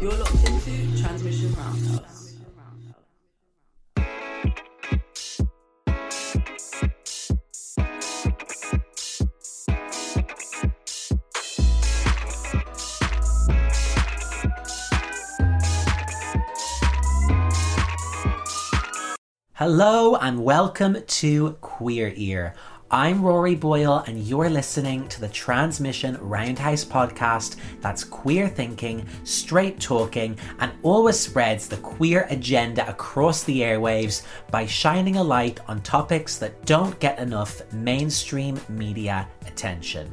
You're locked into Transmission Roundhouse. Hello and welcome to Queer Ear. I'm Rory Boyle and you're listening to the Transmission Roundhouse podcast that's queer thinking, straight talking, and always spreads the queer agenda across the airwaves by shining a light on topics that don't get enough mainstream media attention.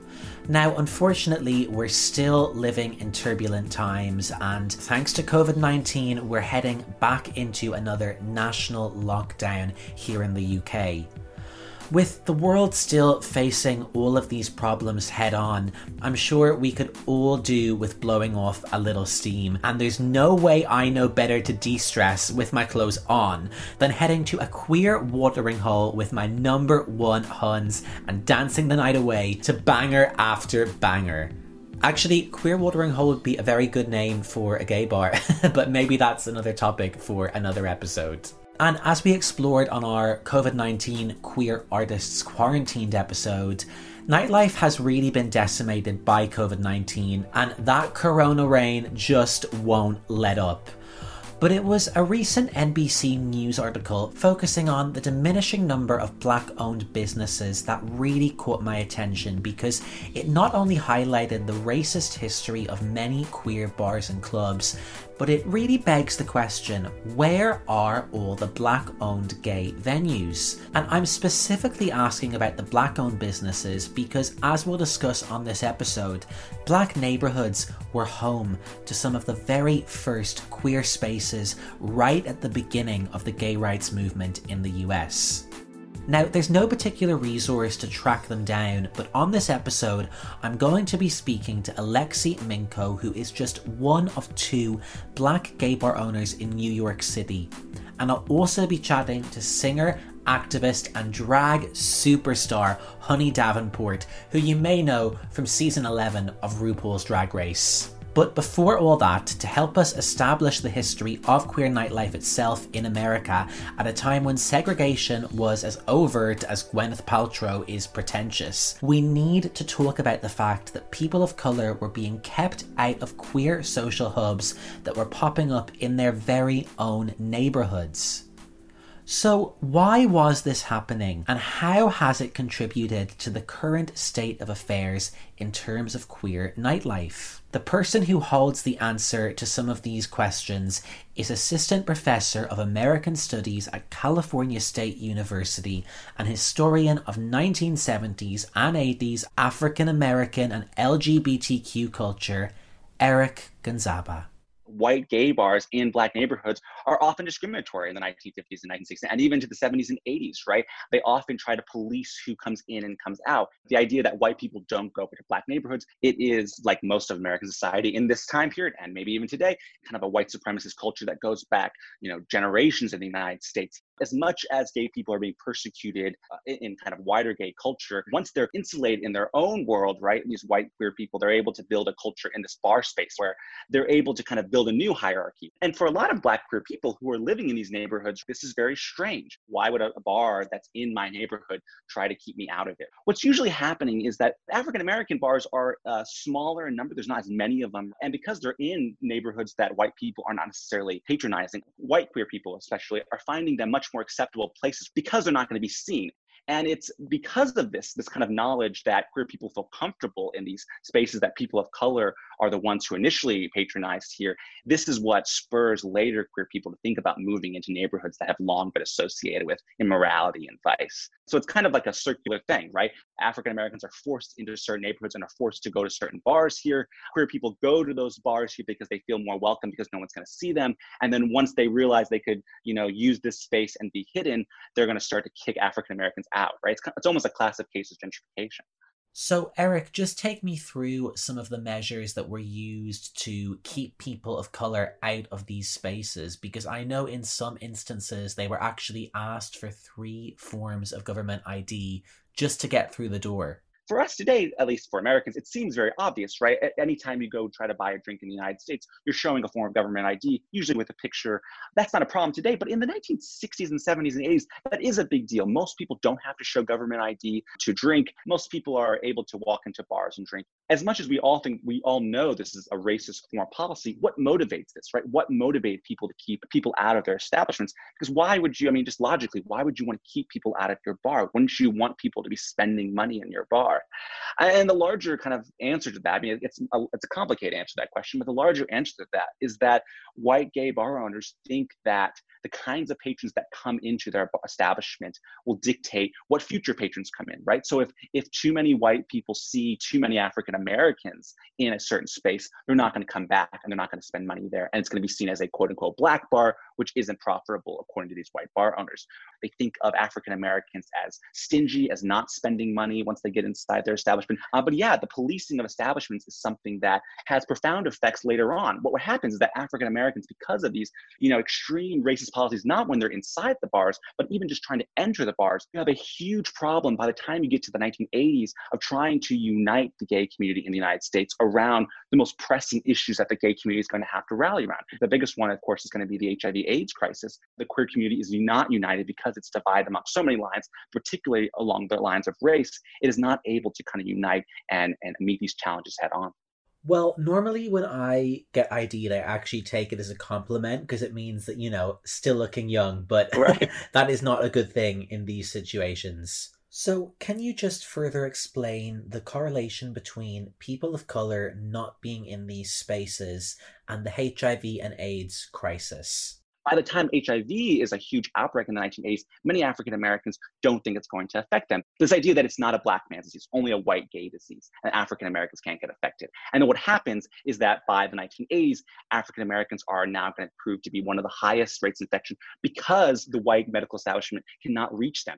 Now, unfortunately, we're still living in turbulent times, and thanks to COVID-19, we're heading back into another national lockdown here in the UK. With the world still facing all of these problems head on, I'm sure we could all do with blowing off a little steam, and there's no way I know better to de-stress with my clothes on than heading to a queer watering hole with my number one huns and dancing the night away to banger after banger. Actually, queer watering hole would be a very good name for a gay bar, but maybe that's another topic for another episode. And as we explored on our COVID-19 Queer Artists Quarantined episode, nightlife has really been decimated by COVID-19, and that corona rain just won't let up. But it was a recent NBC News article focusing on the diminishing number of Black-owned businesses that really caught my attention, because it not only highlighted the racist history of many queer bars and clubs, but it really begs the question, where are all the Black-owned gay venues? And I'm specifically asking about the Black-owned businesses because, as we'll discuss on this episode, Black neighbourhoods were home to some of the very first queer spaces right at the beginning of the gay rights movement in the US. Now, there's no particular resource to track them down, but on this episode, I'm going to be speaking to Alexi Minko, who is just one of two Black gay bar owners in New York City. And I'll also be chatting to singer, activist, and drag superstar Honey Davenport, who you may know from season 11 of RuPaul's Drag Race. But before all that, to help us establish the history of queer nightlife itself in America at a time when segregation was as overt as Gwyneth Paltrow is pretentious, we need to talk about the fact that people of colour were being kept out of queer social hubs that were popping up in their very own neighbourhoods. So why was this happening, and how has it contributed to the current state of affairs in terms of queer nightlife? The person who holds the answer to some of these questions is Assistant Professor of American Studies at California State University and historian of 1970s and 80s African American and LGBTQ culture, Eric Gonzaba. White gay bars in Black neighborhoods are often discriminatory in the 1950s and 1960s and even to the 70s and 80s, right? They often try to police who comes in and comes out. The idea that white people don't go to Black neighborhoods, it is, like most of American society in this time period, and maybe even today, kind of a white supremacist culture that goes back, generations in the United States. As much as gay people are being persecuted in kind of wider gay culture, once they're insulated in their own world, right, these white queer people, they're able to build a culture in this bar space where they're able to kind of build a new hierarchy. And for a lot of Black queer people who are living in these neighborhoods, this is very strange. Why would a bar that's in my neighborhood try to keep me out of it? What's usually happening is that African American bars are smaller in number. There's not as many of them. And because they're in neighborhoods that white people are not necessarily patronizing, white queer people especially are finding them much more acceptable places because they're not going to be seen. And it's because of this kind of knowledge that queer people feel comfortable in these spaces, that people of color are the ones who initially patronized here. This is what spurs later queer people to think about moving into neighborhoods that have long been associated with immorality and vice. So it's kind of like a circular thing, right? African Americans are forced into certain neighborhoods and are forced to go to certain bars here. Queer people go to those bars here because they feel more welcome because no one's going to see them. And then once they realize they could, use this space and be hidden, they're going to start to kick African Americans out, right? It's almost a classic case of gentrification. So, Eric, just take me through some of the measures that were used to keep people of colour out of these spaces, because I know in some instances they were actually asked for 3 forms of government ID just to get through the door. For us today, at least for Americans, it seems very obvious, right? Anytime you go try to buy a drink in the United States, you're showing a form of government ID, usually with a picture. That's not a problem today, but in the 1960s and 70s and 80s, that is a big deal. Most people don't have to show government ID to drink. Most people are able to walk into bars and drink. As much as we all know this is a racist foreign policy, what motivates this, right? What motivates people to keep people out of their establishments? Because why would you, I mean, just logically, why would you want to keep people out of your bar? Wouldn't you want people to be spending money in your bar? And the larger kind of answer to that, I mean, it's a complicated answer to that question, but the larger answer to that is that white gay bar owners think that the kinds of patrons that come into their establishment will dictate what future patrons come in, right? So if too many white people see too many African Americans in a certain space, they're not going to come back and they're not going to spend money there. And it's going to be seen as a quote unquote black bar, which isn't profitable according to these white bar owners. They think of African Americans as stingy, as not spending money once they get inside their establishment. But yeah, the policing of establishments is something that has profound effects later on. What happens is that African Americans, because of these, extreme racist policies, not when they're inside the bars, but even just trying to enter the bars, you have a huge problem by the time you get to the 1980s of trying to unite the gay community in the United States around the most pressing issues that the gay community is going to have to rally around. The biggest one, of course, is going to be the HIV/AIDS crisis. The queer community is not united because it's divided among so many lines, particularly along the lines of race. It is not able to kind of unite and meet these challenges head on. Well, normally when I get ID'd, I actually take it as a compliment because it means that, still looking young, but right. That is not a good thing in these situations. So can you just further explain the correlation between people of color not being in these spaces and the HIV and AIDS crisis? By the time HIV is a huge outbreak in the 1980s, many African Americans don't think it's going to affect them. This idea that it's not a black man's disease, only a white gay disease, and African Americans can't get affected. And then what happens is that by the 1980s, African Americans are now going to prove to be one of the highest rates of infection because the white medical establishment cannot reach them.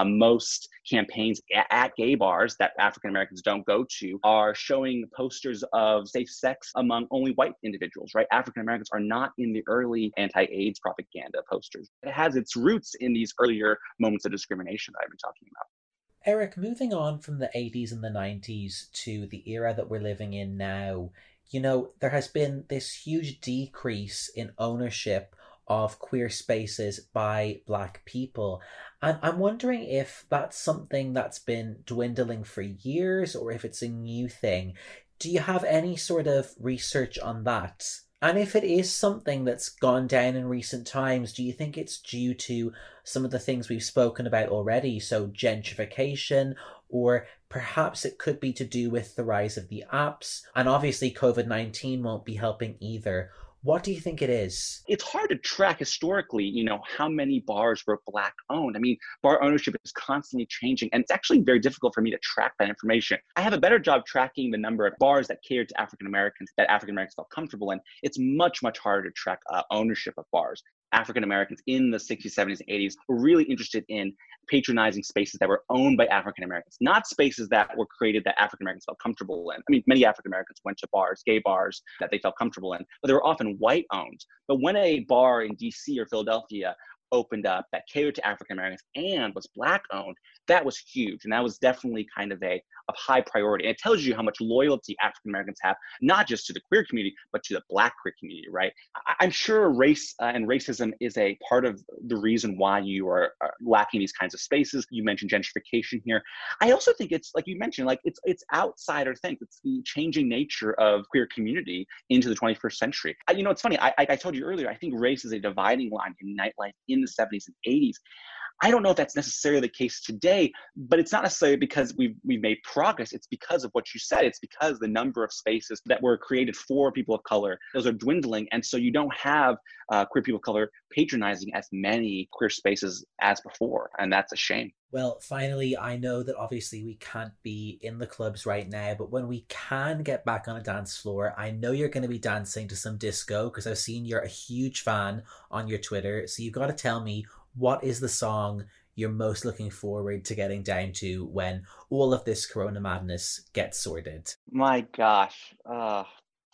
Most campaigns at gay bars that African Americans don't go to are showing posters of safe sex among only white individuals, right? African Americans are not in the early anti-AIDS propaganda posters. It has its roots in these earlier moments of discrimination that I've been talking about. Eric, moving on from the 80s and the 90s to the era that we're living in now, there has been this huge decrease in ownership of queer spaces by Black people. And I'm wondering if that's something that's been dwindling for years or if it's a new thing. Do you have any sort of research on that? And if it is something that's gone down in recent times, do you think it's due to some of the things we've spoken about already, so gentrification, or perhaps it could be to do with the rise of the apps? And obviously COVID-19 won't be helping either. What do you think it is? It's hard to track historically, how many bars were Black owned. I mean, bar ownership is constantly changing, and it's actually very difficult for me to track that information. I have a better job tracking the number of bars that catered to African Americans that African Americans felt comfortable in. It's much, much harder to track ownership of bars. African Americans in the 60s, 70s, and 80s were really interested in patronizing spaces that were owned by African Americans, not spaces that were created that African Americans felt comfortable in. I mean, many African Americans went to bars, gay bars, that they felt comfortable in, but they were often white owned. But when a bar in DC or Philadelphia opened up that catered to African Americans and was Black owned, that was huge. And that was definitely kind of a high priority. And it tells you how much loyalty African Americans have, not just to the queer community, but to the Black queer community, right? I'm sure race and racism is a part of the reason why you are lacking these kinds of spaces. You mentioned gentrification here. I also think it's, like you mentioned, like it's outsider things. It's the changing nature of queer community into the 21st century. It's funny. I told you earlier, I think race is a dividing line in nightlife in the 70s and 80s. I don't know if that's necessarily the case today, but it's not necessarily because we've made progress. It's because of what you said. It's because the number of spaces that were created for people of color, those are dwindling. And so you don't have queer people of color patronizing as many queer spaces as before. And that's a shame. Well, finally, I know that obviously we can't be in the clubs right now, but when we can get back on a dance floor, I know you're going to be dancing to some disco because I've seen you're a huge fan on your Twitter. So you've got to tell me, what is the song you're most looking forward to getting down to when all of this corona madness gets sorted? My gosh.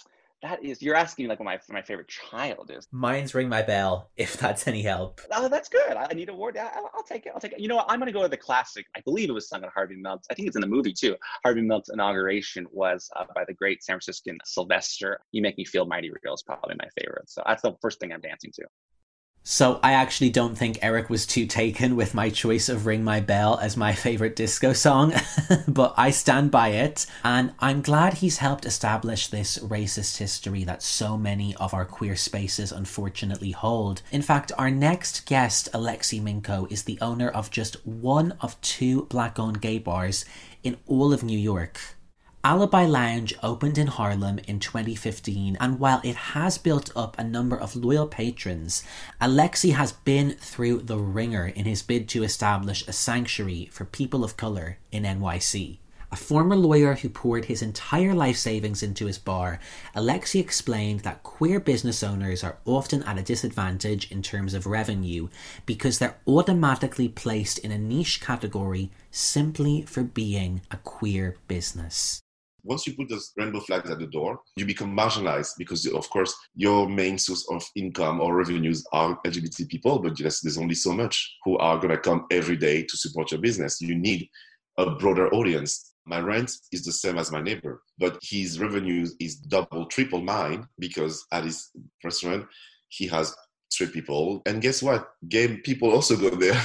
That is, you're asking like what my favorite child is. Mine's Ring My Bell, if that's any help. Oh, that's good. I need a award. I'll take it. I'll take it. You know what? I'm going to go with the classic. I believe it was sung at Harvey Milk's. I think it's in the movie too. Harvey Milk's inauguration was by the great San Franciscan Sylvester. You Make Me Feel Mighty Real is probably my favorite. So that's the first thing I'm dancing to. So I actually don't think Eric was too taken with my choice of Ring My Bell as my favourite disco song, but I stand by it, and I'm glad he's helped establish this racist history that so many of our queer spaces unfortunately hold. In fact, our next guest, Alexi Minko, is the owner of just one of 2 black-owned gay bars in all of New York. Alibi Lounge opened in Harlem in 2015, and while it has built up a number of loyal patrons, Alexi has been through the ringer in his bid to establish a sanctuary for people of colour in NYC. A former lawyer who poured his entire life savings into his bar, Alexi explained that queer business owners are often at a disadvantage in terms of revenue because they're automatically placed in a niche category simply for being a queer business. Once you put those rainbow flags at the door, you become marginalized because, of course, your main source of income or revenues are LGBT people, but there's only so much who are going to come every day to support your business. You need a broader audience. My rent is the same as my neighbor, but his revenues is double, triple mine because at his restaurant, he has straight people. And guess what? Gay people also go there.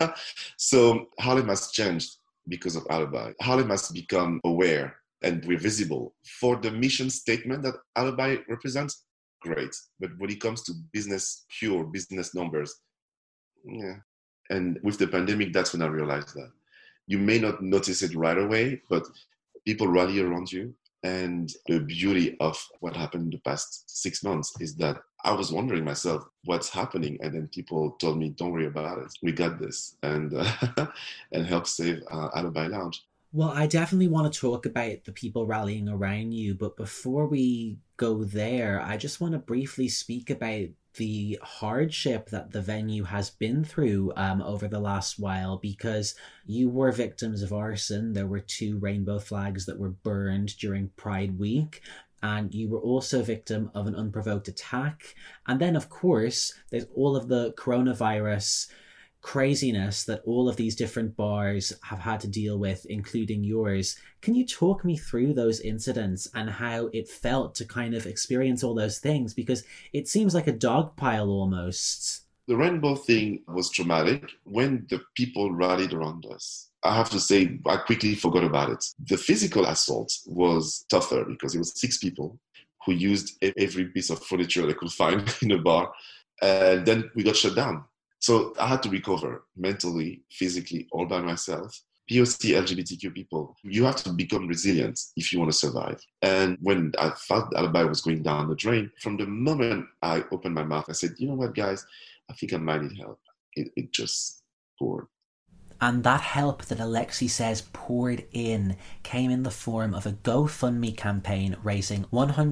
So Harlem has changed because of Alibi. Harlem has become aware and we're visible. For the mission statement that Alibi represents, great. But when it comes to business, pure business numbers, yeah. And with the pandemic, that's when I realized that. You may not notice it right away, but people rally around you. And the beauty of what happened in the past 6 months is that I was wondering myself, what's happening? And then people told me, don't worry about it. We got this. And help save Alibi Lounge. Well, I definitely want to talk about the people rallying around you, but before we go there, I just want to briefly speak about the hardship that the venue has been through over the last while, because you were victims of arson. There were 2 rainbow flags that were burned during Pride Week, and you were also a victim of an unprovoked attack. And then, of course, there's all of the coronavirus craziness that all of these different bars have had to deal with, including yours. Can you talk me through those incidents and how it felt to kind of experience all those things? Because it seems like a dog pile almost. The rainbow thing was traumatic. When the people rallied around us, I have to say, I quickly forgot about it. The physical assault was tougher because it was 6 people who used every piece of furniture they could find in a bar. And then we got shut down. So I had to recover mentally, physically, all by myself. POC LGBTQ people, you have to become resilient if you want to survive. And when I felt Alibi was going down the drain, from the moment I opened my mouth, I said, you know what, guys, I think I might need help. It just poured. And that help that Alexi says poured in came in the form of a GoFundMe campaign raising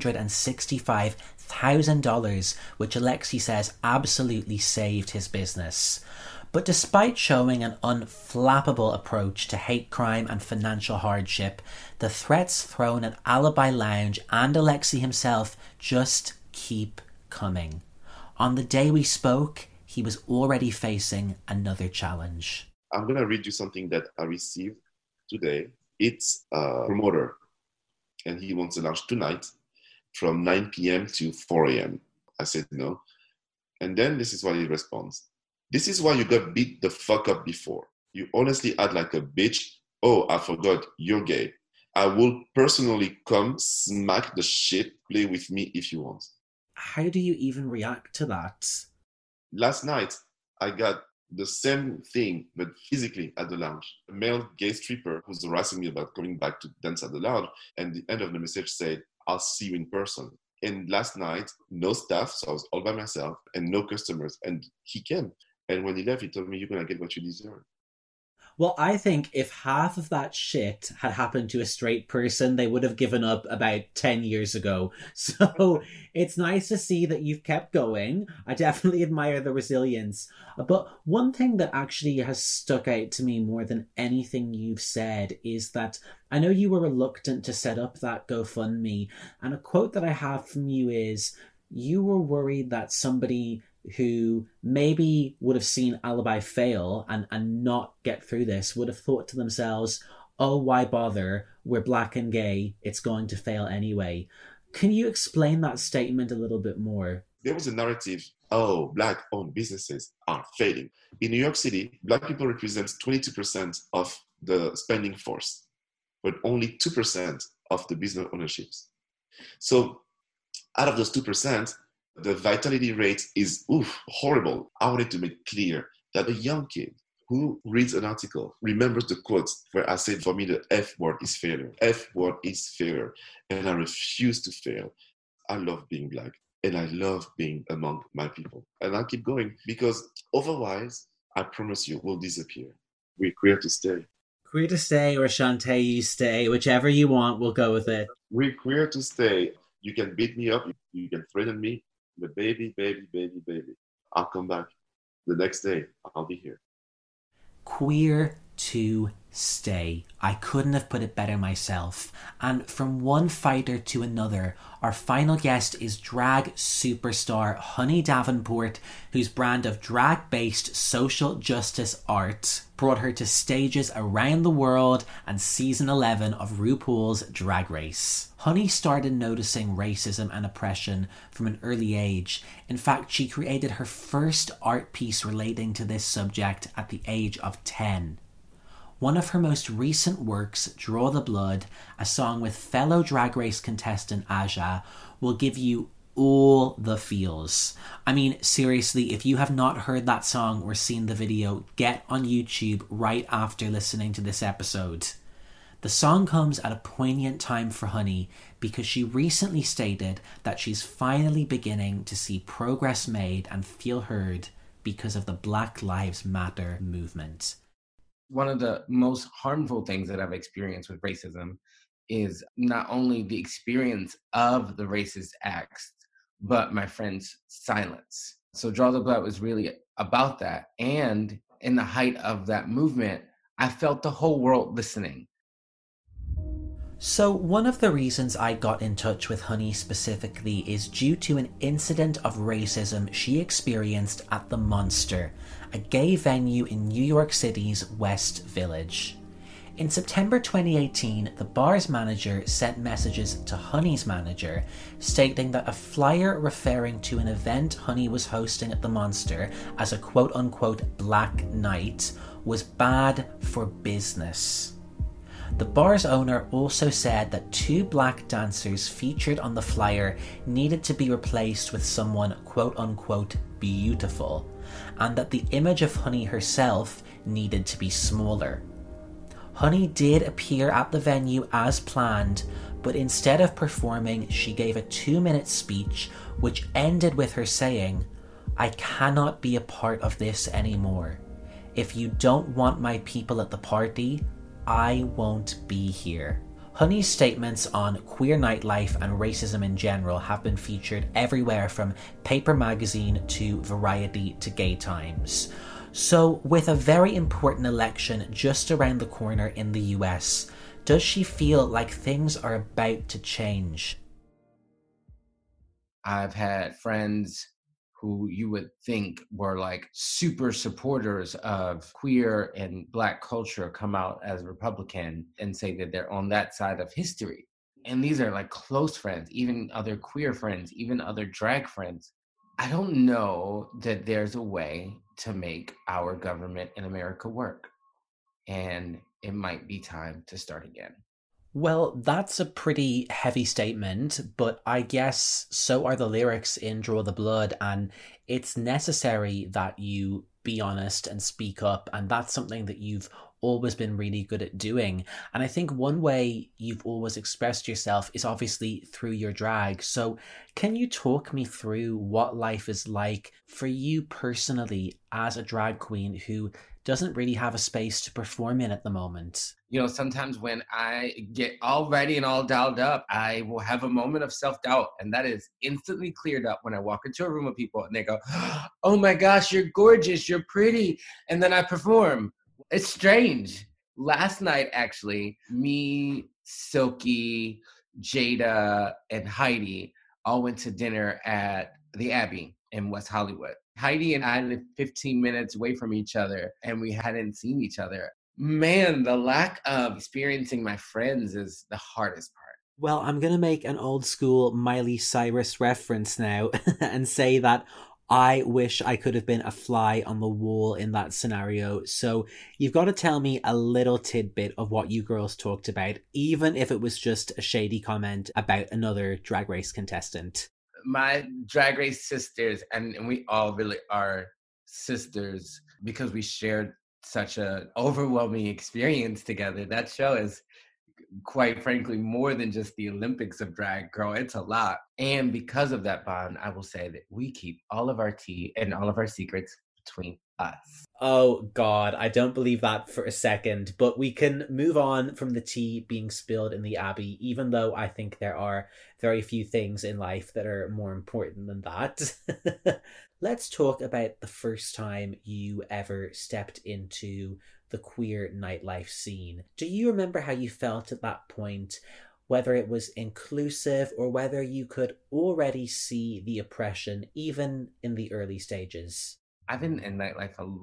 $165,000, which Alexi says absolutely saved his business. But despite showing an unflappable approach to hate crime and financial hardship, the threats thrown at Alibi Lounge and Alexi himself just keep coming. On the day we spoke, he was already facing another challenge. I'm going to read you something that I received today. It's a promoter, and he wants to launch tonight from 9 p.m. to 4 a.m. I said no. And then this is what he responds. This is why you got beat the fuck up before. You honestly act like a bitch. Oh, I forgot, you're gay. I will personally come smack the shit, play with me if you want. How do you even react to that? Last night, I got the same thing, but physically at the lounge. A male gay stripper who's harassing me about coming back to dance at the lounge, and the end of the message said, I'll see you in person. And last night, no staff, so I was all by myself, and no customers, and he came. And when he left, he told me, you're going to get what you deserve. Well, I think if half of that shit had happened to a straight person, they would have given up about 10 years ago. So it's nice to see that you've kept going. I definitely admire the resilience. But one thing that actually has stuck out to me more than anything you've said is that I know you were reluctant to set up that GoFundMe. And a quote that I have from you is, you were worried that somebody who maybe would have seen Alibi fail and not get through this would have thought to themselves, oh, why bother? We're black and gay. It's going to fail anyway. Can you explain that statement a little bit more? There was a narrative, oh, black-owned businesses are failing. In New York City, black people represent 22% of the spending force, but only 2% of the business ownerships. So out of those 2%, the vitality rate is horrible. I wanted to make clear that a young kid who reads an article remembers the quote where I said, for me, the F word is failure. F word is failure. And I refuse to fail. I love being black and I love being among my people. And I'll keep going because otherwise, I promise you, we'll disappear. We're queer to stay. Queer to stay or Shantae you stay, whichever you want, we'll go with it. We're queer to stay. You can beat me up, you can threaten me, but baby, I'll come back. The next day, I'll be here. Queer to stay. I couldn't have put it better myself. And from one fighter to another, our final guest is drag superstar Honey Davenport, whose brand of drag-based social justice art brought her to stages around the world and season 11 of RuPaul's Drag Race. Honey started noticing racism and oppression from an early age. In fact, she created her first art piece relating to this subject at the age of 10. One of her most recent works, Draw the Blood, a song with fellow Drag Race contestant Aja, will give you all the feels. I mean, seriously, if you have not heard that song or seen the video, get on YouTube right after listening to this episode. The song comes at a poignant time for Honey because she recently stated that she's finally beginning to see progress made and feel heard because of the Black Lives Matter movement. One of the most harmful things that I've experienced with racism is not only the experience of the racist acts, but my friend's silence. So Draw the Blood was really about that. And in the height of that movement, I felt the whole world listening. So one of the reasons I got in touch with Honey specifically is due to an incident of racism she experienced at The Monster, a gay venue in New York City's West Village. In September 2018, the bar's manager sent messages to Honey's manager stating that a flyer referring to an event Honey was hosting at The Monster as a quote-unquote black night was bad for business. The bar's owner also said that 2 black dancers featured on the flyer needed to be replaced with someone quote-unquote beautiful, and that the image of Honey herself needed to be smaller. Honey did appear at the venue as planned, but instead of performing, she gave a 2-minute speech which ended with her saying, "I cannot be a part of this anymore. If you don't want my people at the party, I won't be here." Honey's statements on queer nightlife and racism in general have been featured everywhere from Paper Magazine to Variety to Gay Times. So, with a very important election just around the corner in the US, does she feel like things are about to change? I've had friends who you would think were like super supporters of queer and black culture come out as Republican and say that they're on that side of history. And these are like close friends, even other queer friends, even other drag friends. I don't know that there's a way to make our government in America work. And it might be time to start again. Well, that's a pretty heavy statement, but I guess so are the lyrics in Draw the Blood, and it's necessary that you be honest and speak up, and that's something that you've always been really good at doing. And I think one way you've always expressed yourself is obviously through your drag. So can you talk me through what life is like for you personally as a drag queen who doesn't really have a space to perform in at the moment. You know, sometimes when I get all ready and all dialed up, I will have a moment of self-doubt, and that is instantly cleared up when I walk into a room of people and they go, "Oh my gosh, you're gorgeous, you're pretty," and then I perform. It's strange. Last night, actually, me, Silky, Jada, and Heidi all went to dinner at the Abbey in West Hollywood. Heidi and I lived 15 minutes away from each other, and we hadn't seen each other. Man, the lack of experiencing my friends is the hardest part. Well, I'm going to make an old school Miley Cyrus reference now and say that I wish I could have been a fly on the wall in that scenario. So you've got to tell me a little tidbit of what you girls talked about, even if it was just a shady comment about another Drag Race contestant. My Drag Race sisters, and we all really are sisters because we shared such an overwhelming experience together. That show is, quite frankly, more than just the Olympics of drag, girl. It's a lot. And because of that bond, I will say that we keep all of our tea and all of our secrets between us. Oh God, I don't believe that for a second, but we can move on from the tea being spilled in the Abbey, even though I think there are very few things in life that are more important than that. Let's talk about the first time you ever stepped into the queer nightlife scene. Do you remember how you felt at that point, whether it was inclusive or whether you could already see the oppression even in the early stages? I've been in nightlife a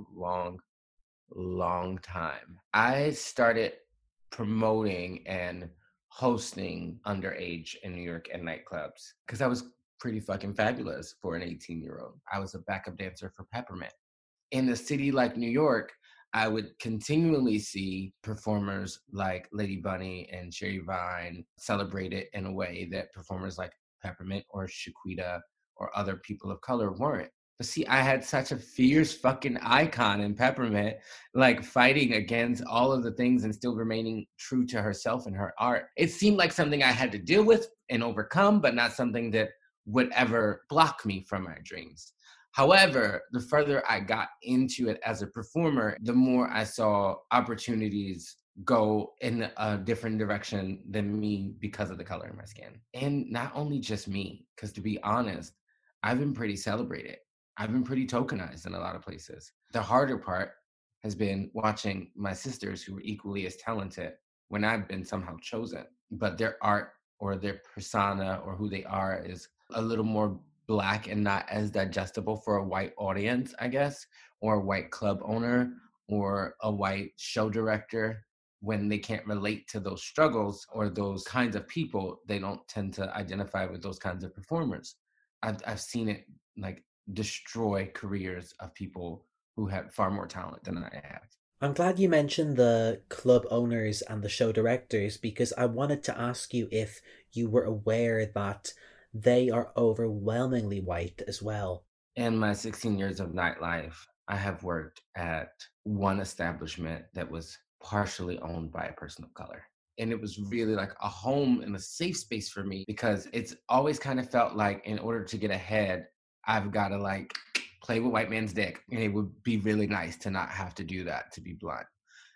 long time. I started promoting and hosting underage in New York and nightclubs because I was pretty fucking fabulous for an 18-year-old. I was a backup dancer for Peppermint. In a city like New York, I would continually see performers like Lady Bunny and Sherry Vine celebrate it in a way that performers like Peppermint or Shaquita or other people of color weren't. But see, I had such a fierce fucking icon in Peppermint, like fighting against all of the things and still remaining true to herself and her art. It seemed like something I had to deal with and overcome, but not something that would ever block me from my dreams. However, the further I got into it as a performer, the more I saw opportunities go in a different direction than me because of the color of my skin. And not only just me, because to be honest, I've been pretty celebrated. I've been pretty tokenized in a lot of places. The harder part has been watching my sisters who are equally as talented when I've been somehow chosen, but their art or their persona or who they are is a little more Black and not as digestible for a white audience, I guess, or a white club owner or a white show director. When they can't relate to those struggles or those kinds of people, they don't tend to identify with those kinds of performers. I've seen it like destroy careers of people who had far more talent than I have. I'm glad you mentioned the club owners and the show directors, because I wanted to ask you if you were aware that they are overwhelmingly white as well. In my 16 years of nightlife, I have worked at one establishment that was partially owned by a person of color. And it was really like a home and a safe space for me because it's always kind of felt like in order to get ahead, I've got to like play with white man's dick. And it would be really nice to not have to do that, to be blunt.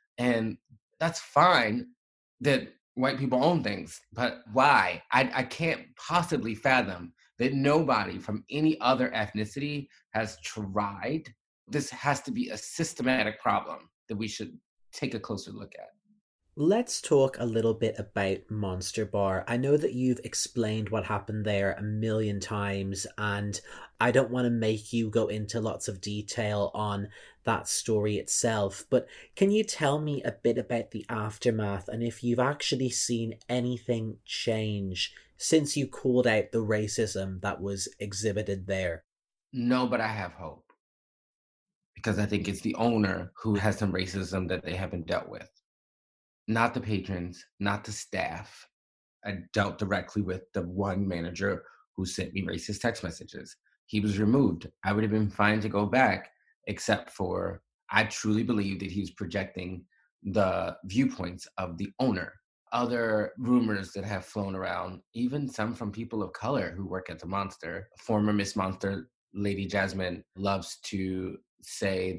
And that's fine that white people own things, but why? I can't possibly fathom that nobody from any other ethnicity has tried. This has to be a systematic problem that we should take a closer look at. Let's talk a little bit about Monster Bar. I know that you've explained what happened there a million times, and I don't want to make you go into lots of detail on that story itself, but can you tell me a bit about the aftermath and if you've actually seen anything change since you called out the racism that was exhibited there? No, but I have hope. Because I think it's the owner who has some racism that they haven't dealt with. Not the patrons, not the staff. I dealt directly with the one manager who sent me racist text messages. He was removed. I would have been fine to go back, except for I truly believe that he was projecting the viewpoints of the owner. Other rumors that have flown around, even some from people of color who work at the Monster. Former Miss Monster, Lady Jasmine, loves to say that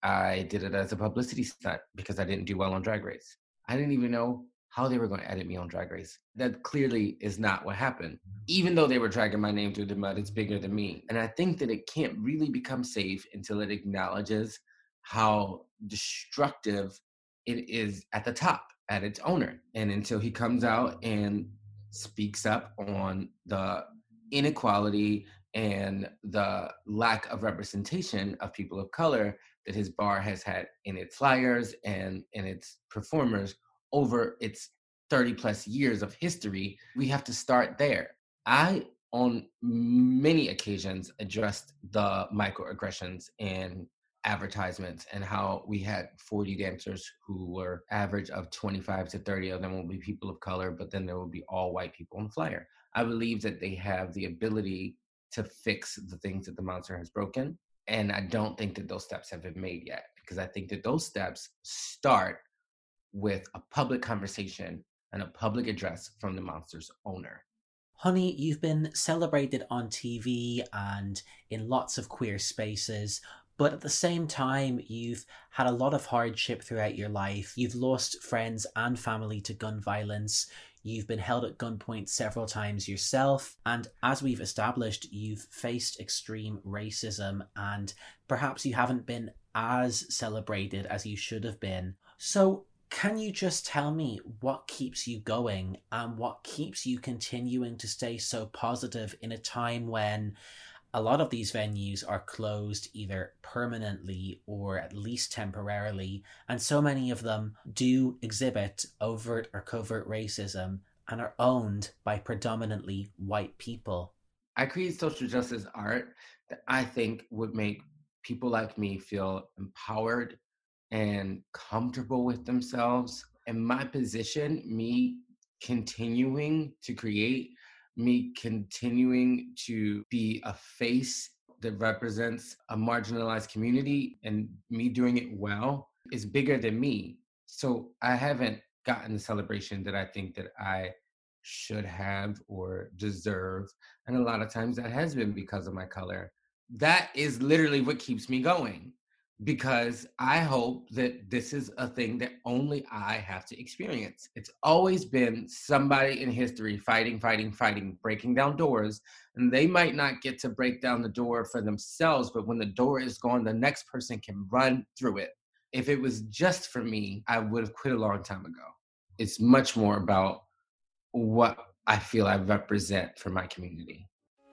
I did it as a publicity stunt because I didn't do well on Drag Race. I didn't even know how they were going to edit me on Drag Race. That clearly is not what happened. Even though they were dragging my name through the mud, it's bigger than me. And I think that it can't really become safe until it acknowledges how destructive it is at the top, at its owner. And until he comes out and speaks up on the inequality and the lack of representation of people of color that his bar has had in its flyers and in its performers over its 30 plus years of history, we have to start there. I, on many occasions, addressed the microaggressions in advertisements and how we had 40 dancers who were average of 25 to 30 of them will be people of color, but then there will be all white people on the flyer. I believe that they have the ability to fix the things that the monster has broken. And I don't think that those steps have been made yet, because I think that those steps start with a public conversation and a public address from the monster's owner. Honey, you've been celebrated on TV and in lots of queer spaces, but at the same time, you've had a lot of hardship throughout your life. You've lost friends and family to gun violence. You've been held at gunpoint several times yourself. And as we've established, you've faced extreme racism and perhaps you haven't been as celebrated as you should have been. So can you just tell me what keeps you going and what keeps you continuing to stay so positive in a time when a lot of these venues are closed either permanently or at least temporarily, and so many of them do exhibit overt or covert racism and are owned by predominantly white people? I create social justice art that I think would make people like me feel empowered and comfortable with themselves. And my position, me continuing to create, me continuing to be a face that represents a marginalized community and me doing it well is bigger than me. So I haven't gotten the celebration that I think that I should have or deserve. And a lot of times that has been because of my color. That is literally what keeps me going, because I hope that this is a thing that only I have to experience. It's always been somebody in history fighting, breaking down doors, and they might not get to break down the door for themselves, but when the door is gone, the next person can run through it. If it was just for me, I would have quit a long time ago. It's much more about what I feel I represent for my community.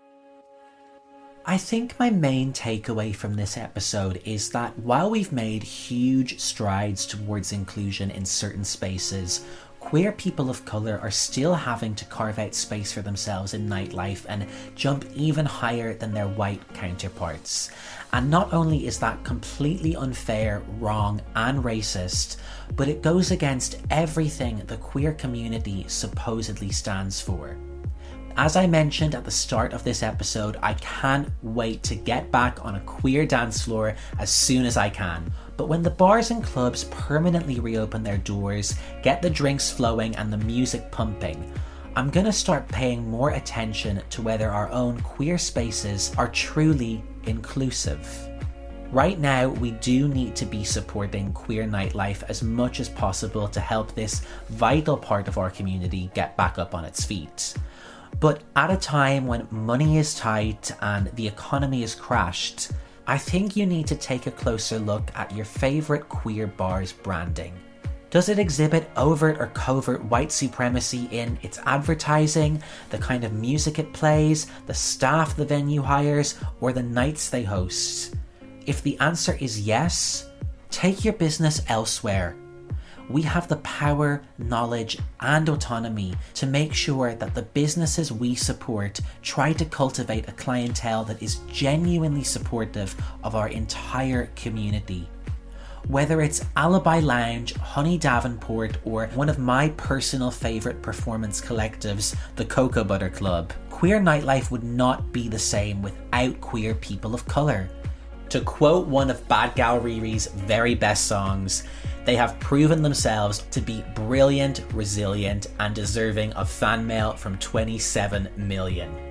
I think my main takeaway from this episode is that while we've made huge strides towards inclusion in certain spaces, queer people of colour are still having to carve out space for themselves in nightlife and jump even higher than their white counterparts. And not only is that completely unfair, wrong, and racist, but it goes against everything the queer community supposedly stands for. As I mentioned at the start of this episode, I can't wait to get back on a queer dance floor as soon as I can. But when the bars and clubs permanently reopen their doors, get the drinks flowing and the music pumping, I'm gonna start paying more attention to whether our own queer spaces are truly inclusive. Right now, we do need to be supporting queer nightlife as much as possible to help this vital part of our community get back up on its feet. But at a time when money is tight and the economy is crashed, I think you need to take a closer look at your favourite queer bar's branding. Does it exhibit overt or covert white supremacy in its advertising, the kind of music it plays, the staff the venue hires, or the nights they host? If the answer is yes, take your business elsewhere. We have the power, knowledge, and autonomy to make sure that the businesses we support try to cultivate a clientele that is genuinely supportive of our entire community. Whether it's Alibi Lounge, Honey Davenport, or one of my personal favourite performance collectives, the Cocoa Butter Club, queer nightlife would not be the same without queer people of colour. To quote one of Bad Gal Riri's very best songs, they have proven themselves to be brilliant, resilient, and deserving of fan mail from 27 million.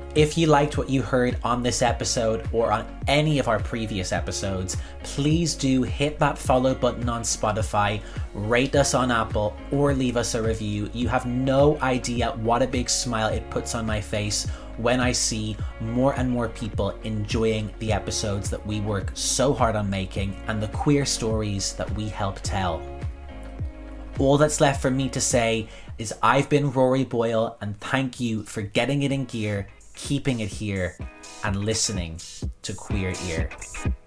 If you liked what you heard on this episode or on any of our previous episodes, please do hit that follow button on Spotify, rate us on Apple, or leave us a review. You have no idea what a big smile it puts on my face when I see more and more people enjoying the episodes that we work so hard on making and the queer stories that we help tell. All that's left for me to say is I've been Rory Boyle, and thank you for getting it in gear, keeping it here, and listening to Queer Ear.